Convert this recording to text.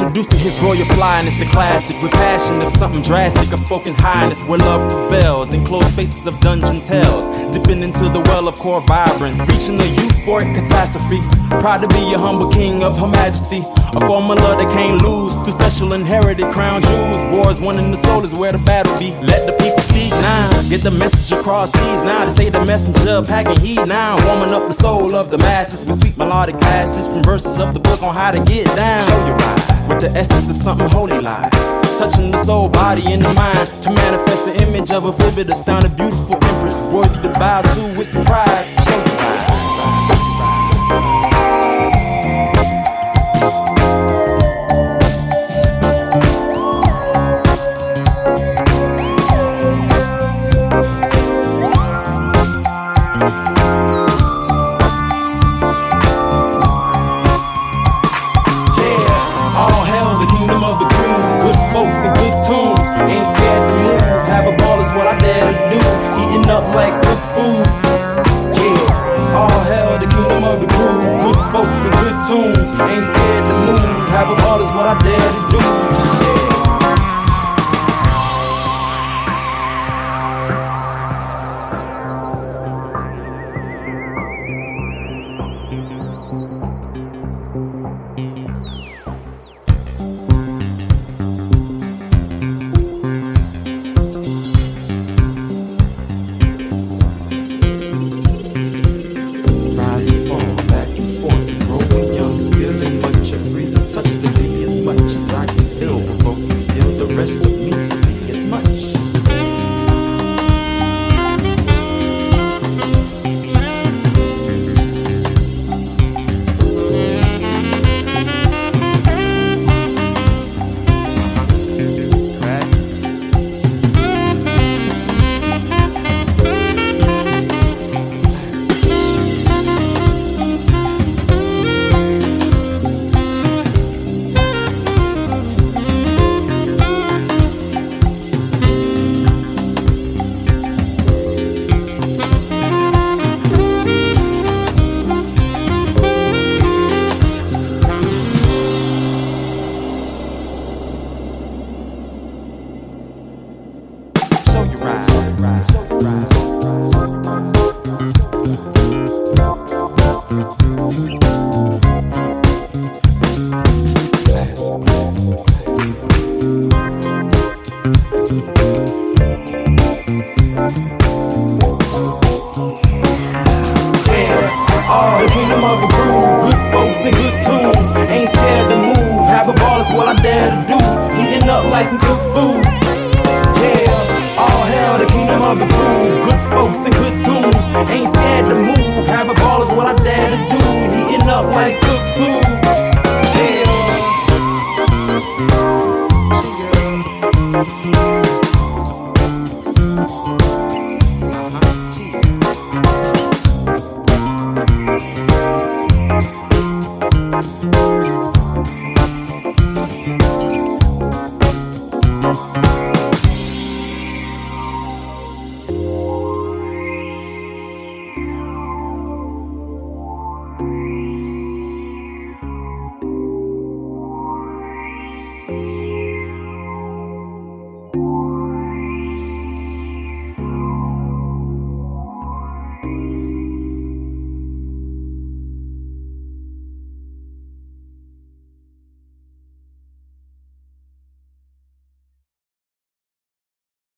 Introducing his royal flyness, the classic, with passion of something drastic, of spoken highness, where love prevails, in closed spaces of dungeon tales, dipping into the well of core vibrance, reaching a euphoric catastrophe, proud to be a humble king of her majesty, a formula that can't lose, through special inherited crown jewels, wars won in the soul is where the battle be, let the people speak now, get the message across seas now, to say the messenger packing heat now, warming up the soul of the masses, with sweet melodic passes, from verses of the book on how to get down, show you right. With the essence of something holy life, touching the soul, body, and the mind, to manifest the image of a vivid, astounded, beautiful empress, worthy to bow to with some pride. Show you right. Like cooked food, yeah. All hail the kingdom of the groove. Good folks and good tunes, ain't scared to move. Have a ball is what I dare to do, yeah. Ain't scared to move, have a ball is what I dare to do. Eating up like some cooked food.